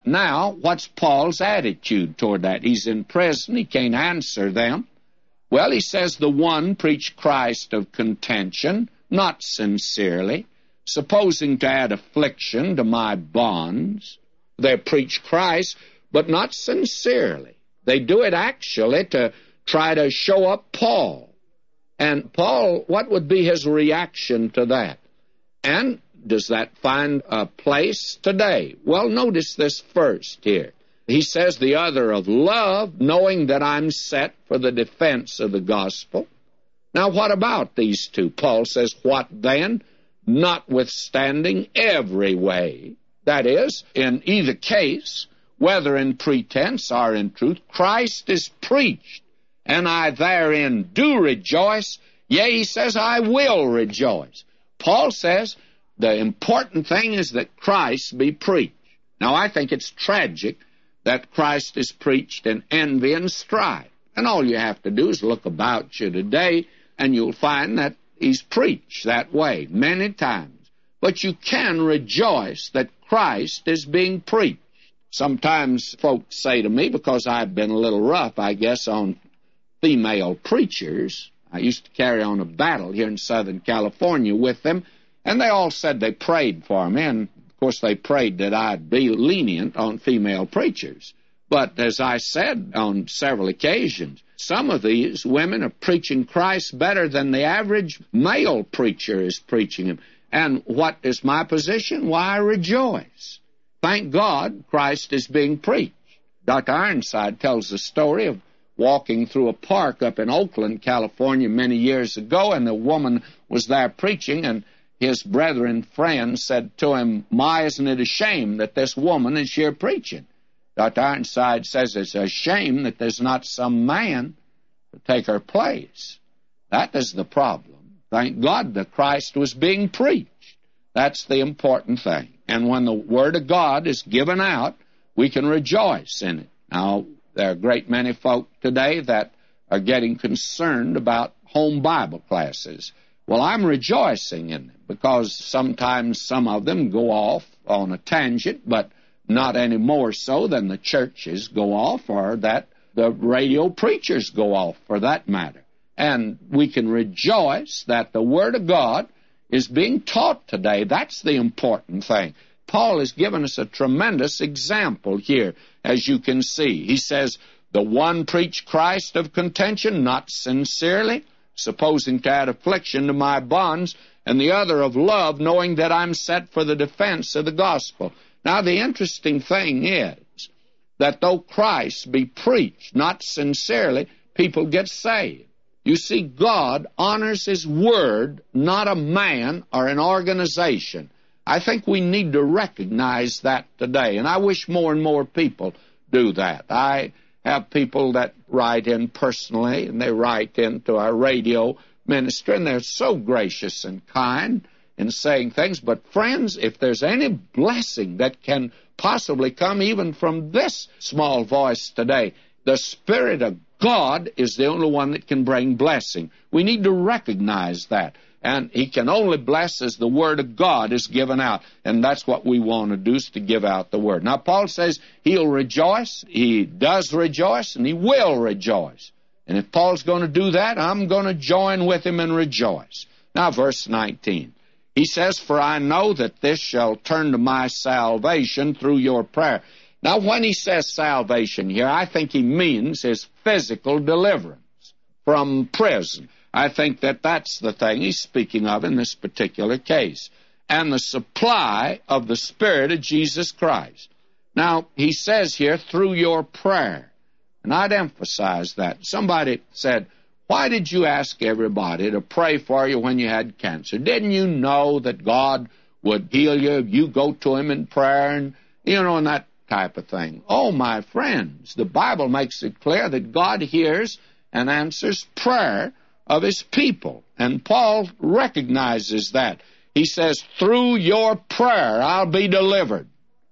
now, what's Paul's attitude toward that? He's in prison. He can't answer them. Well, he says, the one preached Christ of contention, not sincerely, supposing to add affliction to my bonds. They preach Christ, but not sincerely. They do it actually to try to show up Paul. And Paul, what would be his reaction to that? And does that find a place today? Well, notice this first here. He says, the other of love, knowing that I'm set for the defense of the gospel. Now, what about these two? Paul says, what then? Notwithstanding every way, that is, in either case, whether in pretense or in truth, Christ is preached, and I therein do rejoice. Yea, he says, I will rejoice. Paul says, the important thing is that Christ be preached. Now, I think it's tragic that Christ is preached in envy and strife. And all you have to do is look about you today, and you'll find that he's preached that way many times. But you can rejoice that Christ is being preached. Sometimes folks say to me, because I've been a little rough, I guess, on female preachers, I used to carry on a battle here in Southern California with them, and they all said they prayed for me, and of course they prayed that I'd be lenient on female preachers. But as I said on several occasions, some of these women are preaching Christ better than the average male preacher is preaching him. And what is my position? Why, I rejoice. Thank God Christ is being preached. Dr. Ironside tells the story of walking through a park up in Oakland, California, many years ago, and the woman was there preaching, and his brethren friends said to him, my, isn't it a shame that this woman is here preaching? Dr. Ironside says it's a shame that there's not some man to take her place. That is the problem. Thank God that Christ was being preached. That's the important thing. And when the Word of God is given out, we can rejoice in it. Now, there are a great many folk today that are getting concerned about home Bible classes. Well, I'm rejoicing in them because sometimes some of them go off on a tangent, but not any more so than the churches go off or that the radio preachers go off, for that matter. And we can rejoice that the Word of God is being taught today. That's the important thing. Paul has given us a tremendous example here, as you can see. He says, the one preached Christ of contention, not sincerely, supposing to add affliction to my bonds, and the other of love, knowing that I'm set for the defense of the gospel. Now, the interesting thing is that though Christ be preached, not sincerely, people get saved. You see, God honors His Word, not a man or an organization. I think we need to recognize that today, and I wish more and more people do that. I have people that write in personally, and they write into our radio ministry, and they're so gracious and kind in saying things. But friends, if there's any blessing that can possibly come even from this small voice today, the Spirit of God is the only one that can bring blessing. We need to recognize that. And He can only bless as the Word of God is given out. And that's what we want to do, is to give out the Word. Now, Paul says He'll rejoice. He does rejoice, and He will rejoice. And if Paul's going to do that, I'm going to join with him and rejoice. Now, verse 19. He says, for I know that this shall turn to my salvation through your prayer. Now, when he says salvation here, I think he means his physical deliverance from prison. I think that that's the thing he's speaking of in this particular case. And the supply of the Spirit of Jesus Christ. Now, he says here, through your prayer. And I'd emphasize that. Somebody said, why did you ask everybody to pray for you when you had cancer? Didn't you know that God would heal you if you go to Him in prayer and, and that type of thing? Oh, my friends, the Bible makes it clear that God hears and answers prayer of His people. And Paul recognizes that. He says, through your prayer I'll be delivered.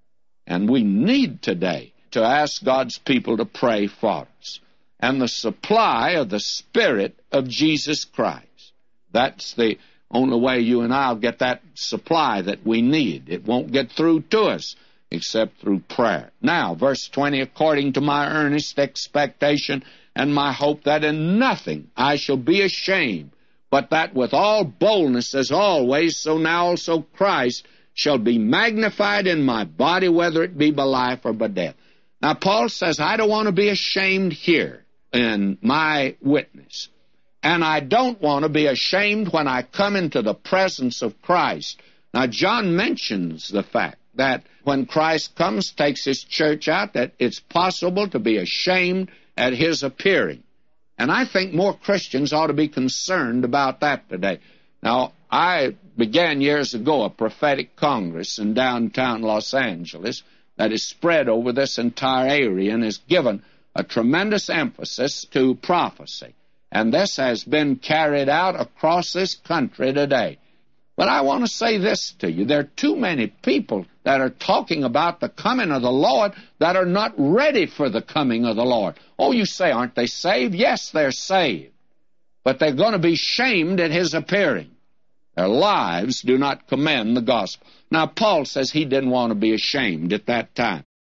And we need today to ask God's people to pray for us. And the supply of the Spirit of Jesus Christ. That's the only way you and I will get that supply that we need. It won't get through to us except through prayer. Now, verse 20, according to my earnest expectation and my hope that in nothing I shall be ashamed, but that with all boldness as always, so now also Christ shall be magnified in my body, whether it be by life or by death. Now, Paul says, I don't want to be ashamed here in my witness. And I don't want to be ashamed when I come into the presence of Christ. Now, John mentions the fact that when Christ comes, takes his church out, that it's possible to be ashamed at his appearing. And I think more Christians ought to be concerned about that today. Now, I began years ago a prophetic congress in downtown Los Angeles that is spread over this entire area and has given a tremendous emphasis to prophecy. And this has been carried out across this country today. But I want to say this to you. There are too many people that are talking about the coming of the Lord that are not ready for the coming of the Lord. Oh, you say, aren't they saved? Yes, they're saved. But they're going to be shamed at his appearing. Their lives do not commend the gospel. Now, Paul says he didn't want to be ashamed at that time.